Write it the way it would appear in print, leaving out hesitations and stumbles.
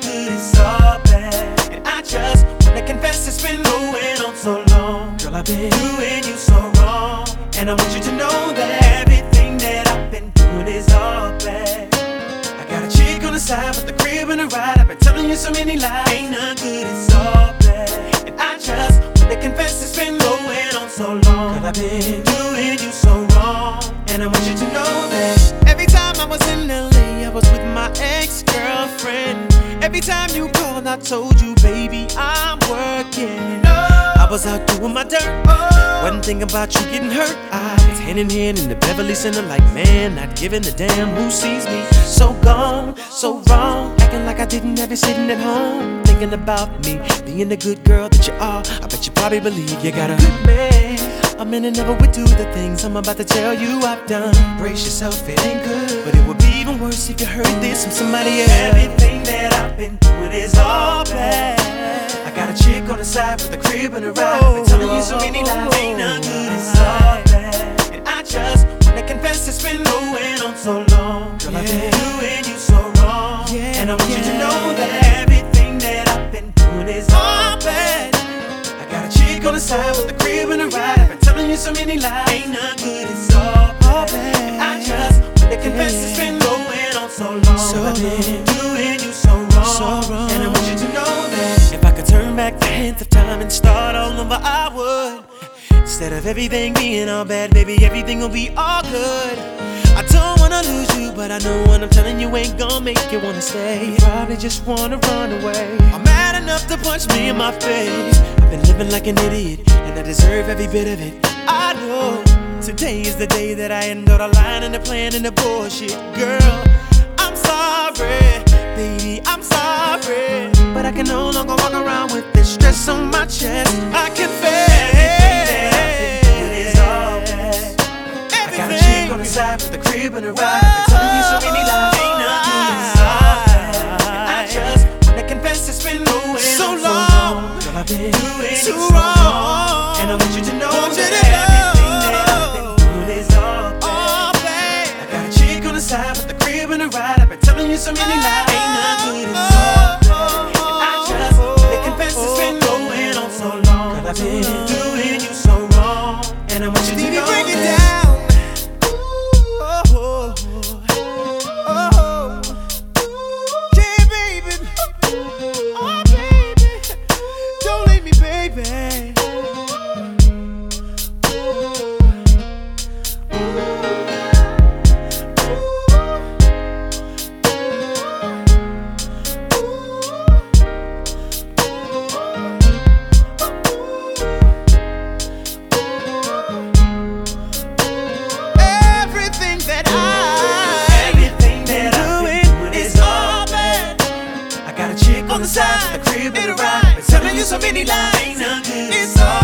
not good, it's all bad. And I just wanna confess it's been going on so long. Girl, I've been doing you so wrong, and I want you to know that everything that I've been doing is all bad. I got a chick on the side with the crib and a ride. I've been telling you so many lies. Ain't not good, it's all bad. And I just wanna confess it's been going on so long. Girl, I've been doing you so wrong, and I want you to know that every time I was in LA, I was with my ex-girlfriend. Every time you called, I told you, baby, I'm working. I was out doing my dirt, wasn't thinking about you getting hurt. I was hand in hand in the Beverly Center like, man, not giving a damn who sees me. So gone, so wrong, acting like I didn't have you sitting at home, thinking about me, being the good girl that you are. I bet you probably believe you got a good man. A man never would do the things I'm about to tell you I've done. Brace yourself, it ain't good, but it would be even worse if you heard this from somebody else. Everything that I've been doing is all bad. I got a chick on the side with a crib and a ride. I've been telling you so many lies, ain't none good, it's all bad. And I just wanna confess it's been going on so long. Girl, I've been doing you so wrong, and I want you to know that everything that I've been doing is all bad. I got a chick on the side with a crib and a ride. I've been telling you so many lies, ain't none good, it's all bad. And I just wanna confess it's been going on so long. So I've been doing you so wrong, and I want you to know that if I could turn back the hands of time and start all over, I would. Instead of everything being all bad, baby, everything will be all good. I don't wanna lose you, but I know what I'm telling you ain't gonna make you wanna stay. You probably just wanna run away. I'm mad enough to punch me in my face. I've been living like an idiot, and I deserve every bit of it. I know today is the day that I end all the lying and the plan and the bullshit. Girl, I'm sorry, baby, I'm sorry, but I can no longer walk around with this stress on my chest. I confess on the side with the crib and a ride. I've been telling you so many lies, ain't none good, it's all bad. And I just wanna confess it's been going so long. Girl, I've been doing too wrong, and I want you to know that everything that I've been doing is all bad. I got a chick on the side with the crib and a ride. I've been telling you so many lies, ain't none good, it's all bad. And I just wanna confess it's been going on so long. Girl, I've been doing you so wrong, and I want you to know that. On the side, the crib and a ride. Been telling you so many lies, ain't none good, it's all